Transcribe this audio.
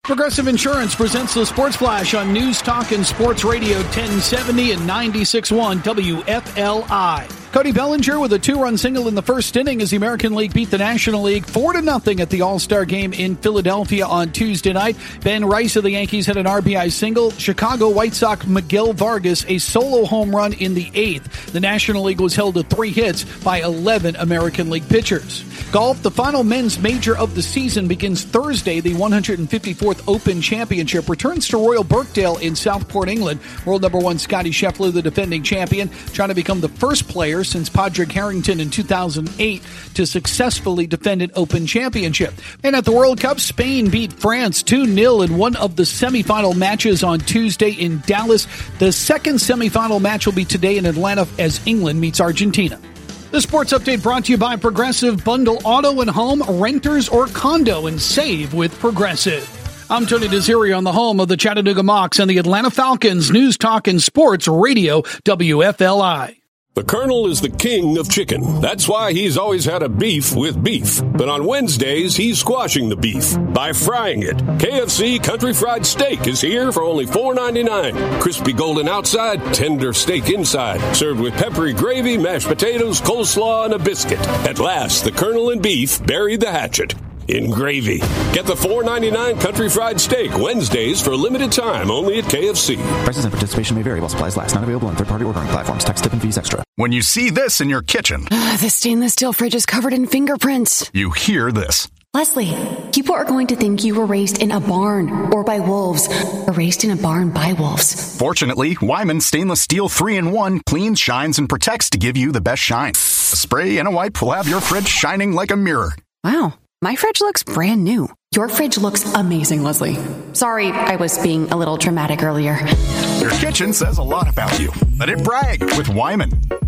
Progressive Insurance presents the Sports Flash on News Talk and Sports Radio 1070 and 96.1 WFLI. Cody Bellinger with a two-run single in the first inning as the American League beat the National League 4-0 at the All-Star Game in Philadelphia on Tuesday night. Ben Rice of the Yankees had an RBI single. Chicago White Sox Miguel Vargas a solo home run in the eighth. The National League was held to 3 hits by 11 American League pitchers. Golf, the final men's major of the season, begins Thursday. The 154th Open Championship returns to Royal Birkdale in Southport, England. World number 1 Scottie Scheffler, the defending champion, trying to become the first player since Padraig Harrington in 2008 to successfully defend an Open Championship. And at the World Cup, Spain beat France 2-0 in one of the semifinal matches on Tuesday in Dallas. The second semifinal match will be today in Atlanta as England meets Argentina. The sports update brought to you by Progressive. Bundle auto and home, renters or condo, and save with Progressive. I'm Tony Desiri on the home of the Chattanooga Mocs and the Atlanta Falcons. News Talk and Sports Radio WFLI. The Colonel is the king of chicken. That's why he's always had a beef with beef. But on Wednesdays, he's squashing the beef by frying it. KFC Country Fried Steak is here for only $4.99. Crispy golden outside, tender steak inside. Served with peppery gravy, mashed potatoes, coleslaw, and a biscuit. At last, the Colonel and beef buried the hatchet in gravy. Get the $4.99 Country Fried Steak Wednesdays for a limited time only at KFC. Prices and participation may vary while supplies last. Not available on third-party ordering platforms. Tax, tip, and fees extra. When you see this in your kitchen, the stainless steel fridge is covered in fingerprints. You hear this. Leslie, people are going to think you were raised in a barn or by wolves, or raised in a barn by wolves. Fortunately, Wyman Stainless Steel 3-in-1 cleans, shines, and protects to give you the best shine. A spray and a wipe will have your fridge shining like a mirror. Wow. My fridge looks brand new. Your fridge looks amazing, Leslie. Sorry, I was being a little dramatic earlier. Your kitchen says a lot about you. Let it brag with Wyman.